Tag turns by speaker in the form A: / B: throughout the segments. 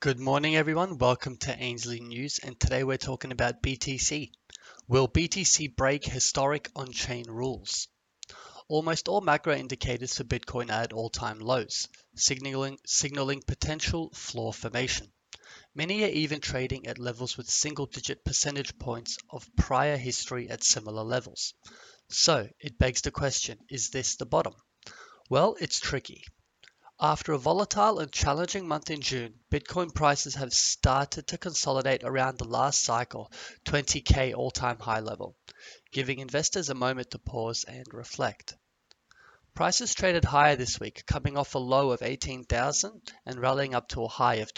A: Good morning, everyone. Welcome to Ainsley News, and today we're talking about BTC. Will BTC break historic on-chain rules? Almost all macro indicators for Bitcoin are at all-time lows, signaling potential floor formation. Many are even trading at levels with single-digit percentage points of prior history at similar levels. So it begs the question, is this the bottom? Well, it's tricky. After a volatile and challenging month in June, Bitcoin prices have started to consolidate around the last cycle 20K all-time high level, giving investors a moment to pause and reflect. Prices traded higher this week, coming off a low of 18,000 and rallying up to a high of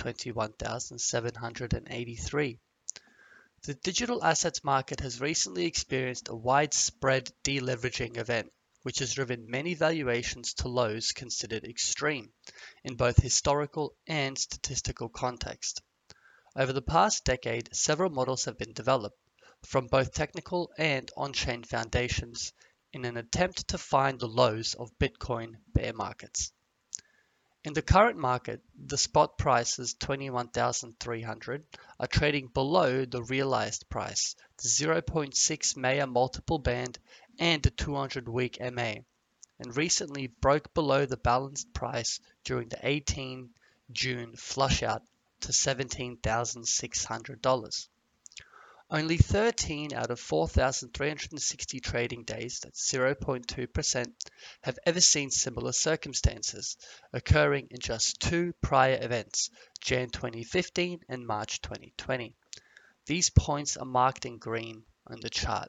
A: 21,783. The digital assets market has recently experienced a widespread deleveraging event, which has driven many valuations to lows considered extreme in both historical and statistical context. Over the past decade, several models have been developed from both technical and on-chain foundations in an attempt to find the lows of Bitcoin bear markets. In the current market, the spot prices 21,300 are trading below the realized price, the 0.6 Maya multiple band and the 200-week MA, and recently broke below the balanced price during the 18 June flushout to $17,600. Only 13 out of 4,360 trading days, that's 0.2%, have ever seen similar circumstances, occurring in just two prior events, Jan 2015 and March 2020. These points are marked in green on the chart.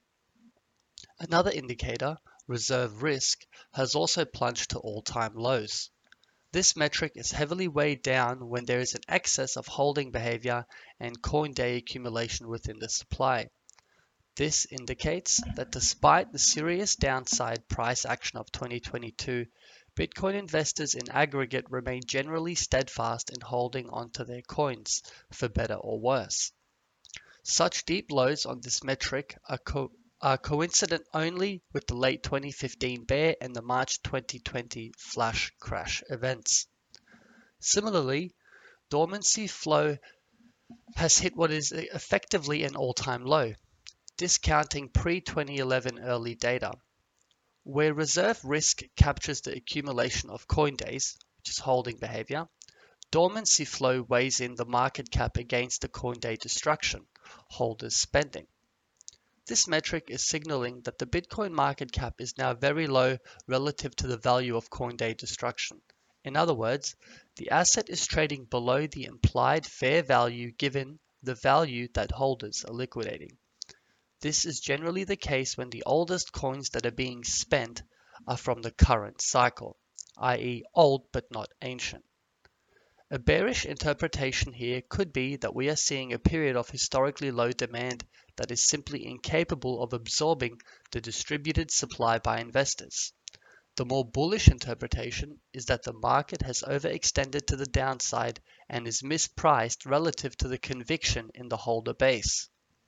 A: Another indicator, reserve risk, has also plunged to all-time lows. This metric is heavily weighed down when there is an excess of holding behavior and coin day accumulation within the supply. This indicates that despite the serious downside price action of 2022, Bitcoin investors in aggregate remain generally steadfast in holding onto their coins, for better or worse. Such deep lows on this metric are coincident only with the late 2015 bear and the March 2020 flash crash events. Similarly, dormancy flow has hit what is effectively an all-time low, discounting pre-2011 early data. Where reserve risk captures the accumulation of coin days, which is holding behavior, dormancy flow weighs in the market cap against the coin day destruction, holders spending. This metric is signaling that the Bitcoin market cap is now very low relative to the value of coin day destruction. In other words, the asset is trading below the implied fair value given the value that holders are liquidating. This is generally the case when the oldest coins that are being spent are from the current cycle, i.e. old but not ancient. A bearish interpretation here could be that we are seeing a period of historically low demand that is simply incapable of absorbing the distributed supply by investors. The more bullish interpretation is that the market has overextended to the downside and is mispriced relative to the conviction in the holder base.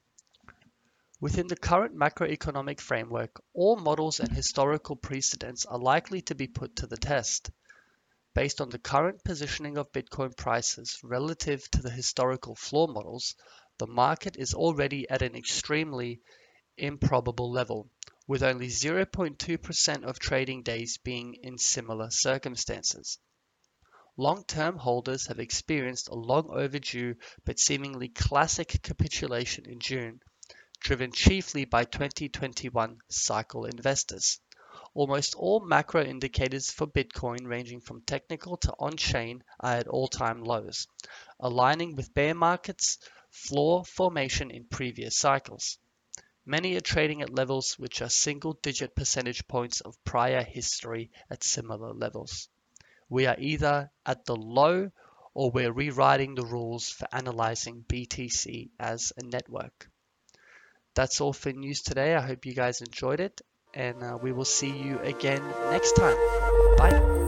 A: Within the current macroeconomic framework, all models and historical precedents are likely to be put to the test. Based on the current positioning of Bitcoin prices relative to the historical floor models, the market is already at an extremely improbable level, with only 0.2% of trading days being in similar circumstances. Long-term holders have experienced a long overdue but seemingly classic capitulation in June, driven chiefly by 2021 cycle investors. Almost all macro indicators for Bitcoin ranging from technical to on-chain are at all-time lows, aligning with bear markets floor formation in previous cycles. Many are trading at levels which are single-digit percentage points of prior history at similar levels. We are either at the low or we're rewriting the rules for analyzing BTC as a network. That's all for news today. I hope you guys enjoyed it, and we will see you again next time. Bye.